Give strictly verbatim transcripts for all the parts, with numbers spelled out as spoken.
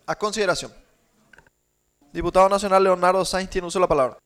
A consideración. Diputado Nacional Leonardo Sáenz tiene uso de la palabra.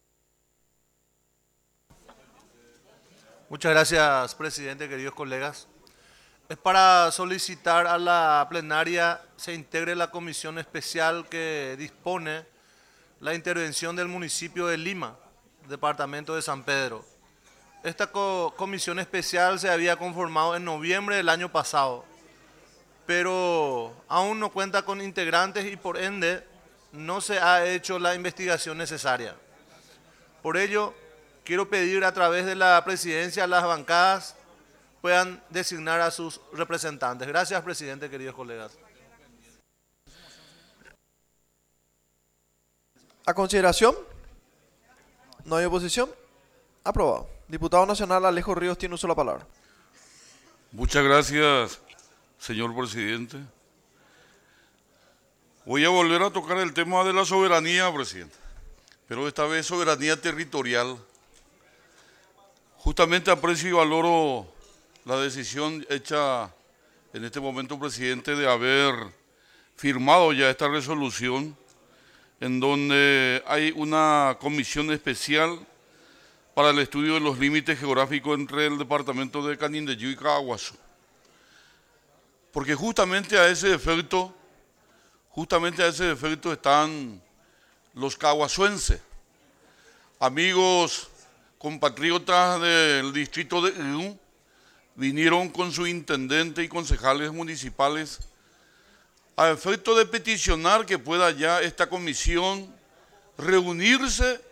Muchas gracias, presidente, queridos colegas. Es para solicitar a la plenaria se integre la comisión especial que dispone la intervención del municipio de Lima, departamento de San Pedro. Esta co- comisión especial se había conformado en noviembre del año pasado, pero aún no cuenta con integrantes y por ende no se ha hecho la investigación necesaria. Por ello, quiero pedir a través de la presidencia a las bancadas puedan designar a sus representantes. Gracias, presidente, queridos colegas. A consideración. No hay oposición. Aprobado. Diputado Nacional Alejo Ríos tiene uso de la palabra. Muchas gracias, señor presidente. Voy a volver a tocar el tema de la soberanía, presidente, pero esta vez soberanía territorial. Justamente aprecio y valoro la decisión hecha en este momento, presidente, de haber firmado ya esta resolución en donde hay una comisión especial para el estudio de los límites geográficos entre el departamento de Canindeyú y Caaguazú. Porque justamente a ese efecto, justamente a ese efecto están los caaguazuenses, amigos, compatriotas del distrito de Irún, vinieron con su intendente y concejales municipales a efecto de peticionar que pueda ya esta comisión reunirse,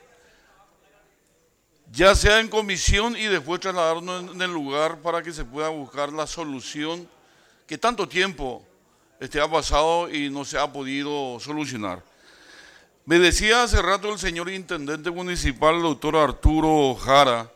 ya sea en comisión y después trasladarnos en el lugar para que se pueda buscar la solución que tanto tiempo este, ha pasado y no se ha podido solucionar. Me decía hace rato el señor intendente municipal, el doctor Arturo Jara,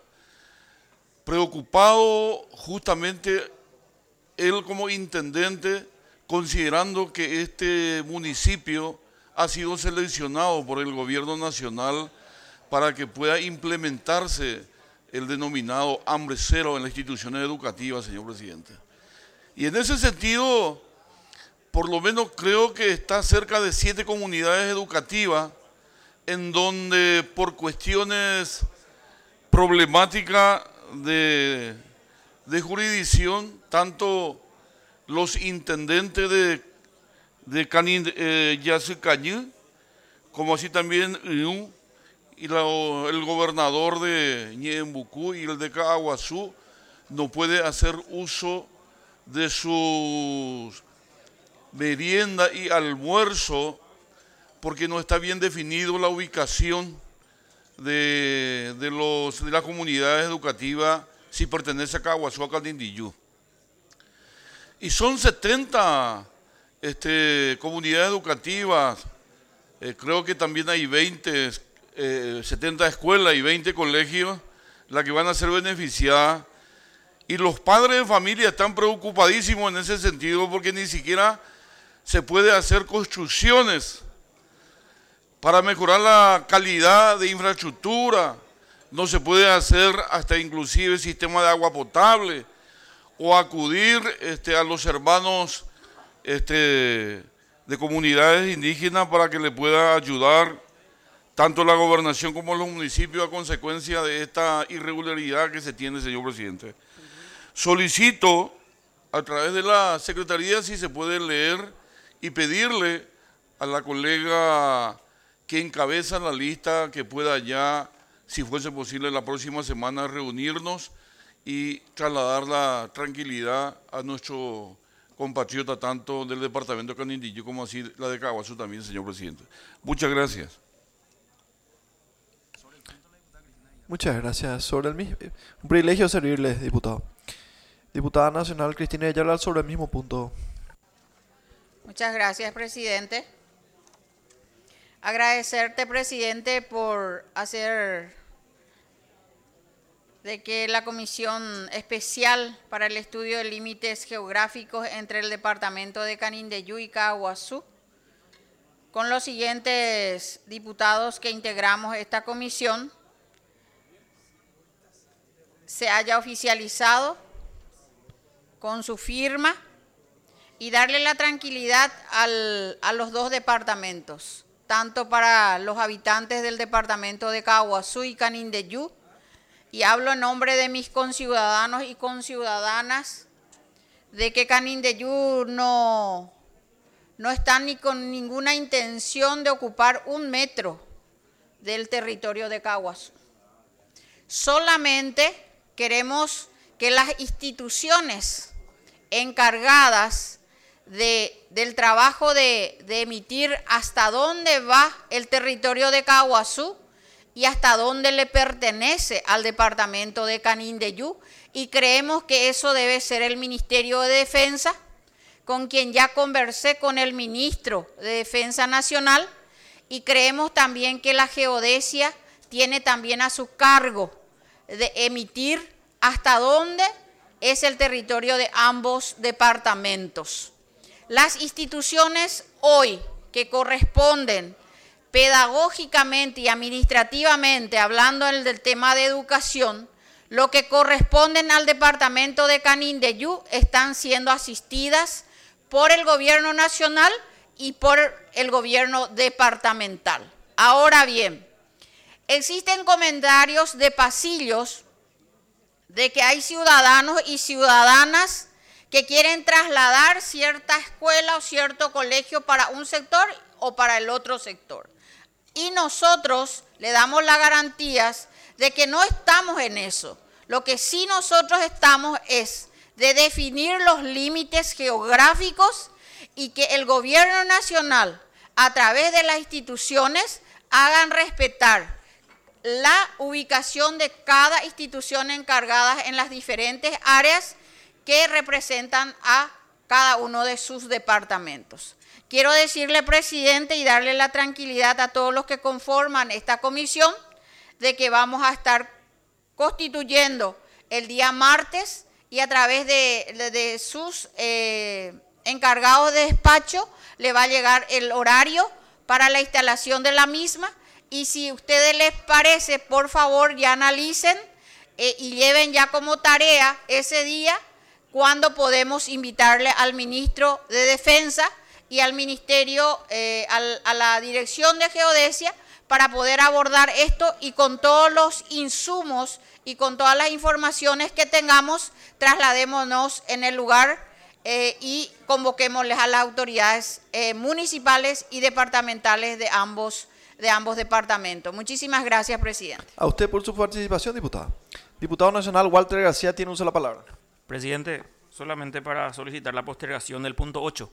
preocupado justamente él como intendente, considerando que este municipio ha sido seleccionado por el gobierno nacional para que pueda implementarse el denominado hambre cero en las instituciones educativas, señor presidente. Y en ese sentido, por lo menos creo que está cerca de siete comunidades educativas en donde por cuestiones problemáticas de, de jurisdicción, tanto los intendentes de, de Canin, eh, Yacycañí, como así también Irún, y la, el gobernador de Ñeembucú y el de Caaguazú, no puede hacer uso de sus merienda y almuerzo porque no está bien definido la ubicación de, de, los, de las comunidades educativas si pertenece a Caaguazú o a Canindeyú. Y son setenta este, comunidades educativas, eh, creo que también hay veinte, eh, setenta escuelas y veinte colegios las que van a ser beneficiadas. Y los padres de familia están preocupadísimos en ese sentido porque ni siquiera se puede hacer construcciones para mejorar la calidad de infraestructura, no se puede hacer hasta inclusive sistema de agua potable o acudir este, a los hermanos este, de comunidades indígenas para que le pueda ayudar tanto la gobernación como los municipios a consecuencia de esta irregularidad que se tiene, señor presidente. Solicito a través de la Secretaría si se puede leer y pedirle a la colega que encabeza la lista que pueda ya, si fuese posible, la próxima semana reunirnos y trasladar la tranquilidad a nuestro compatriota, tanto del departamento de Canindeyú como así la de Caaguazú también, señor presidente. Muchas gracias. Muchas gracias. Sobre el mismo, un privilegio servirles, diputado. Diputada Nacional Cristina Ayala, sobre el mismo punto. Muchas gracias, presidente. Agradecerte, presidente, por hacer de que la Comisión Especial para el Estudio de Límites Geográficos entre el Departamento de Canindeyú y Caaguazú, con los siguientes diputados que integramos esta comisión, se haya oficializado con su firma y darle la tranquilidad al, a los dos departamentos, tanto para los habitantes del departamento de Caaguazú y Canindeyú, y hablo en nombre de mis conciudadanos y conciudadanas, de que Canindeyú no, no está ni con ninguna intención de ocupar un metro del territorio de Caaguazú. Solamente queremos que las instituciones encargadas de, del trabajo de, de emitir hasta dónde va el territorio de Caaguazú y hasta dónde le pertenece al departamento de Canindeyú, y creemos que eso debe ser el Ministerio de Defensa, con quien ya conversé con el ministro de Defensa Nacional, y creemos también que la geodesia tiene también a su cargo de emitir hasta dónde es el territorio de ambos departamentos. Las instituciones hoy que corresponden pedagógicamente y administrativamente, hablando del tema de educación, lo que corresponden al departamento de Canindeyú están siendo asistidas por el gobierno nacional y por el gobierno departamental. Ahora bien, existen comentarios de pasillos de que hay ciudadanos y ciudadanas que quieren trasladar cierta escuela o cierto colegio para un sector o para el otro sector. Y nosotros le damos las garantías de que no estamos en eso. Lo que sí nosotros estamos es de definir los límites geográficos y que el gobierno nacional, a través de las instituciones, hagan respetar la ubicación de cada institución encargada en las diferentes áreas que representan a cada uno de sus departamentos. Quiero decirle, presidente, y darle la tranquilidad a todos los que conforman esta comisión, de que vamos a estar constituyendo el día martes y a través de, de, de sus eh, encargados de despacho le va a llegar el horario para la instalación de la misma. Y si a ustedes les parece, por favor, ya analicen eh, y lleven ya como tarea ese día cuando podemos invitarle al ministro de Defensa y al Ministerio, eh, al, a la Dirección de Geodesia, para poder abordar esto y con todos los insumos y con todas las informaciones que tengamos, trasladémonos en el lugar eh, y convoquémosles a las autoridades eh, municipales y departamentales de ambos de ambos departamentos. Muchísimas gracias, presidente. A usted por su participación, diputada. Diputado nacional Walter García tiene uso de la palabra. Presidente, solamente para solicitar la postergación del punto ocho.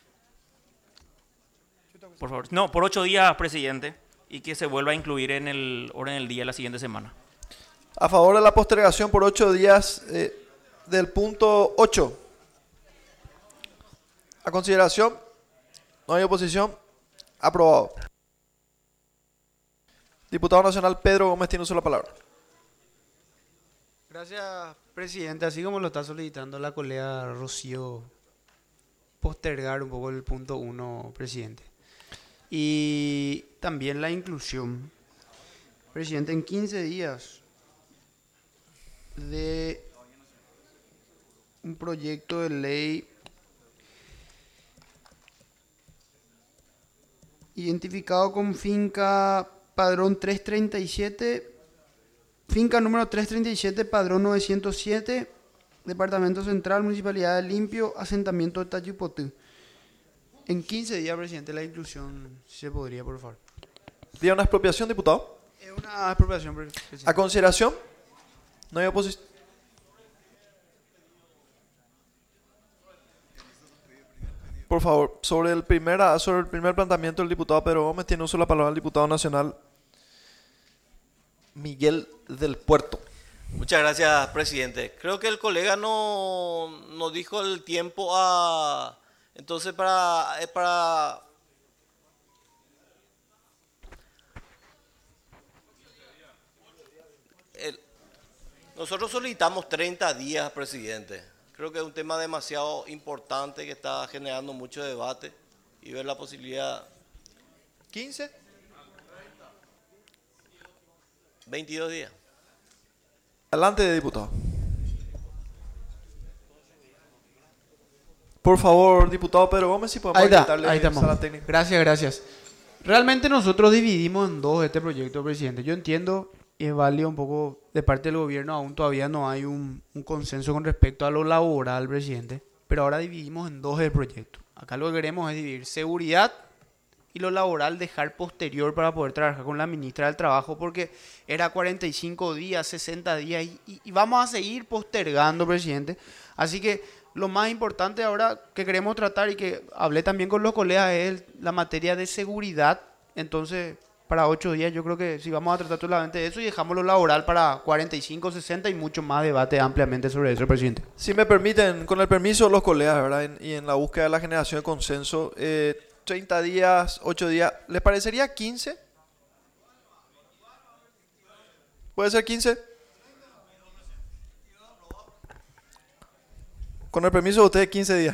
Por favor. No, por ocho días, presidente, y que se vuelva a incluir en el orden del día de la siguiente semana. A favor de la postergación por ocho días eh, del punto ocho. A consideración, no hay oposición, aprobado. Diputado nacional Pedro Gómez tiene uso de la palabra. Gracias, presidente. Así como lo está solicitando la colega Rocío, postergar un poco el punto uno, presidente. Y también la inclusión, presidente, en quince días de un proyecto de ley identificado con finca padrón trescientos treinta y siete, finca número trescientos treinta y siete, padrón novecientos siete, Departamento Central, Municipalidad de Limpio, asentamiento de Tayupotú. En quince días, presidente, la inclusión, si se podría, por favor. ¿Tiene una expropiación, diputado? Es una expropiación, presidente. A consideración, no hay oposición. Por favor, sobre el, primera, sobre el primer planteamiento del diputado Pedro Gómez, tiene uso de la palabra el diputado nacional Miguel del Puerto. Muchas gracias, presidente. Creo que el colega no, no dijo el tiempo a... Entonces, para... para el, nosotros solicitamos treinta días, presidente. Creo que es un tema demasiado importante que está generando mucho debate y ver la posibilidad... ¿quince? veintidós días. Adelante, diputado. Por favor, diputado Pedro Gómez, si podemos Ahí está, habilitarle ahí estamos. sala técnica. Gracias, gracias. Realmente nosotros dividimos en dos este proyecto, presidente. Yo entiendo y es válido un poco de parte del gobierno, aún todavía no hay un, un consenso con respecto a lo laboral, presidente. Pero ahora dividimos en dos el proyecto. Acá lo que queremos es dividir seguridad y lo laboral, dejar posterior para poder trabajar con la ministra del Trabajo, porque era cuarenta y cinco días, sesenta días y, y, y vamos a seguir postergando, presidente. Así que lo más importante ahora que queremos tratar y que hablé también con los colegas es el- la materia de seguridad. Entonces, para ocho días yo creo que sí vamos a tratar solamente de eso y dejamos lo laboral para cuarenta y cinco, sesenta y mucho más debate ampliamente sobre eso, presidente. Si me permiten, con el permiso de los colegas, ¿verdad? En- y en la búsqueda de la generación de consenso, eh, treinta días, ocho días, ¿les parecería quince? ¿Puede ser quince? Con el permiso de ustedes, quince días.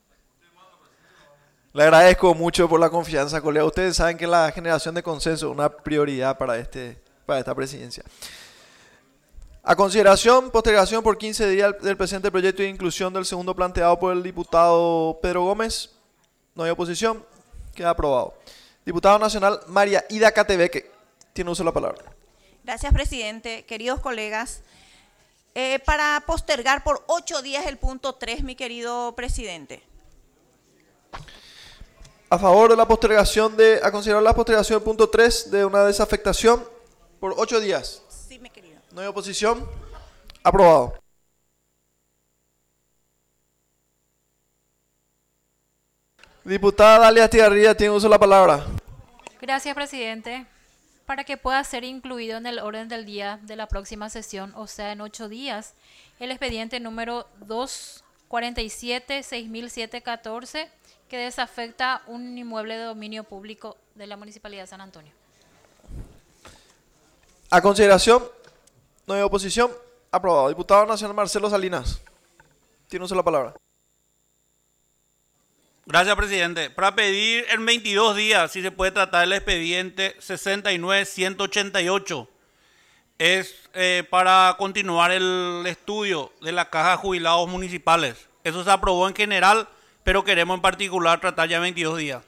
Le agradezco mucho por la confianza, colega. Ustedes saben que la generación de consenso es una prioridad para, este, para esta presidencia. A consideración, postergación por quince días del presente proyecto de inclusión del segundo planteado por el diputado Pedro Gómez. No hay oposición. Queda aprobado. Diputado nacional María Ida Catebeque. Tiene uso de la palabra. Gracias, presidente. Queridos colegas, eh, para postergar por ocho días el punto tres, mi querido presidente. A favor de la postergación de, a considerar la postergación del punto tres de una desafectación por ocho días. Sí, mi querido. No hay oposición. Aprobado. Diputada Dalia Estigarribia tiene uso de la palabra. Gracias, presidente. Para que pueda ser incluido en el orden del día de la próxima sesión, o sea, en ocho días, el expediente número doscientos cuarenta y siete, seis mil setecientos catorce, que desafecta un inmueble de dominio público de la Municipalidad de San Antonio. A consideración, no hay oposición. Aprobado. Diputado nacional Marcelo Salinas. Tiene uso de la palabra. Gracias, presidente. Para pedir en veintidós días si se puede tratar el expediente sesenta y nueve ciento ochenta y ocho. Es eh, para continuar el estudio de la Caja de Jubilados Municipales. Eso se aprobó en general, pero queremos en particular tratar ya en veintidós días.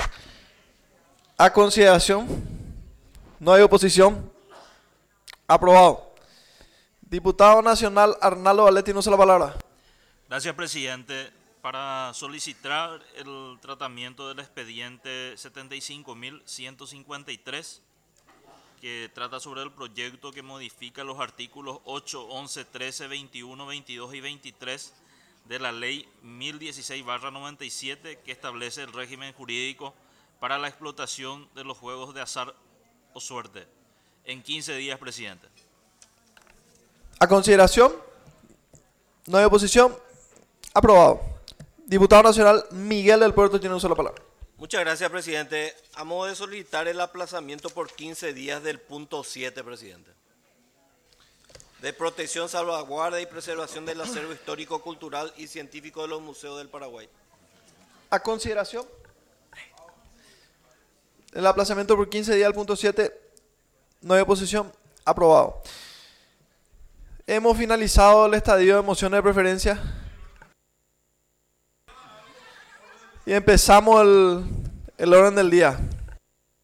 A consideración, no hay oposición. Aprobado. Diputado nacional Arnaldo Vallet tiene uso de la palabra. Gracias, presidente. Para solicitar el tratamiento del expediente setenta y cinco mil ciento cincuenta y tres, que trata sobre el proyecto que modifica los artículos ocho, once, trece, veintiuno, veintidós y veintitrés de la ley mil dieciséis barra noventa y siete, que establece el régimen jurídico para la explotación de los juegos de azar o suerte. En quince días, presidente. A consideración, no hay oposición. Aprobado. Diputado nacional Miguel del Puerto tiene uso de la palabra. Muchas gracias, presidente. A modo de solicitar el aplazamiento por quince días del punto siete, presidente. De protección, salvaguarda y preservación del acervo histórico, cultural y científico de los museos del Paraguay. A consideración, el aplazamiento por quince días al punto siete, no hay oposición. Aprobado. Hemos finalizado el estadio de mociones de preferencia. Y empezamos el, el orden del día.